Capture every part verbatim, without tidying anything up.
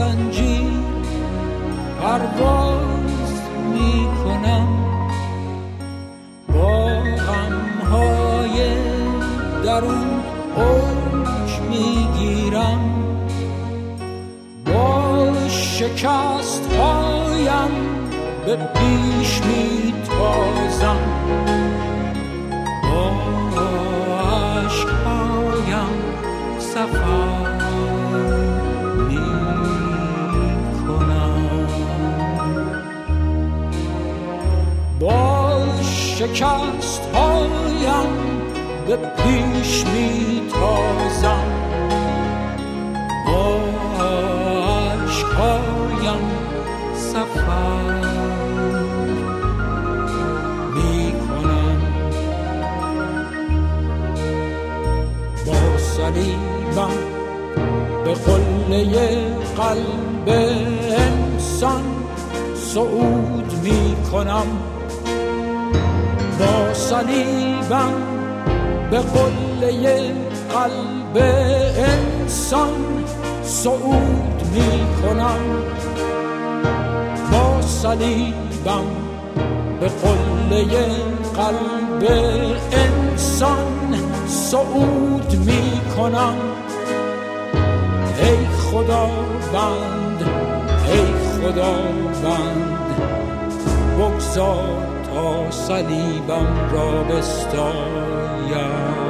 زنجیر پرواز می کنم، با غمهای درون اوج می گیرم، با شکست هایم به پیش می تازم، با عشقهایم سفر می کنم، با شکست هایم به پیش می تازم، با عشقهایم سفر می کنم. با صلیبم به قله قلب انسان صعود می کنم، با صلیبم به قله قلب انسان صعود می کنم، با صلیبم به قله قلب انسان صعود می کنم. ای خداوند، ای خداوند، بگذار تا صلیبم را بستایم.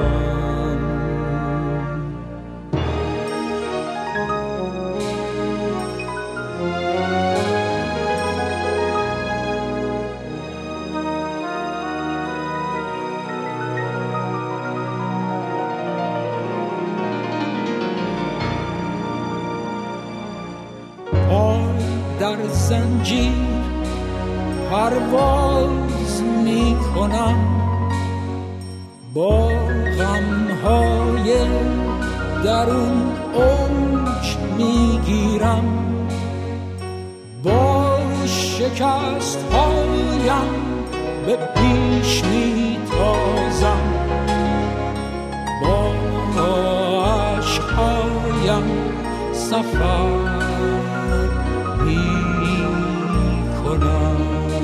در زنجیر پرواز می کنم، با غمهای درون اوج می گیرم، با شکست هایم به پیش می تازم، با عشقهایم سفر می کنم،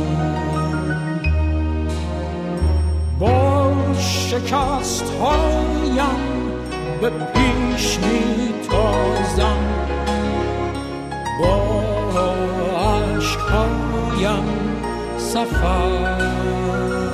با شکست هایم به پیش می تازم، با عشقهایم سفر